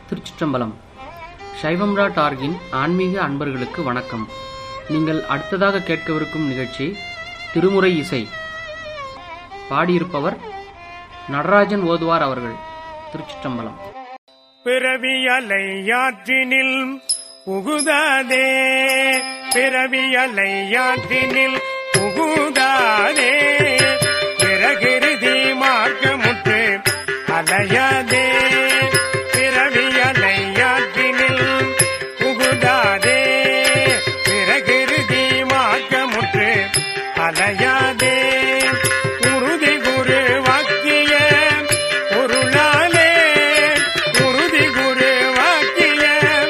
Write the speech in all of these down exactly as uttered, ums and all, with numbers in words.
திருச்சிற்றம்பலம். சைவம்ரா டார்கின் ஆன்மீக அன்பர்களுக்கு வணக்கம். நீங்கள் அடுத்ததாக கேட்கவிருக்கும் நிகழ்ச்சி திருமுறை இசை. பாடியிருப்பவர் நடராஜன் ஓதுவார் அவர்கள். திருச்சிற்றம்பலம். பிறவியலை யாற்றினில் புகுதாதே, பிறவியலை யாற்றினில் புகுதாதே, பிறகிருதி மார்க்கமுற்று அலையாதே, பிறவியலை யாற்றினில் புகுதாதே, பிறகிருதி மார்க்கமுற்று அலையாதே, உறுதி குரு வாக்கிய பொருளாலே, உறுதி குரு வாக்கிய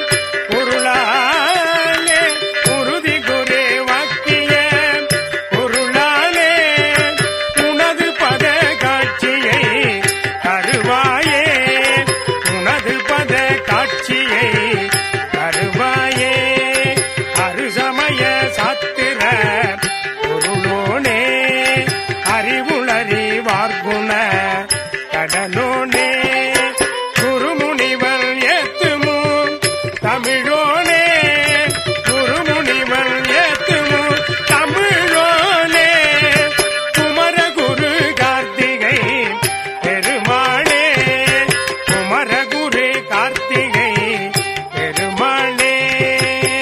பொருளாலே, உறுதி குரு வாக்கிய பொருளாலே, உனது பத காட்சியை தருவாயே, உனது பத காட்சியை தருவாயே, அருசமய சாத்திர பொருளோனே, அறிவுளறிவார்குண கடலோனே, குருமுனிவர் ஏத்துமு தமிழோனே, குருமுனிவர் ஏத்துமு தமிழோனே, குமரகுரு கார்த்திகை பெருமாளே, குமரகுரு கார்த்திகை பெருமாளே.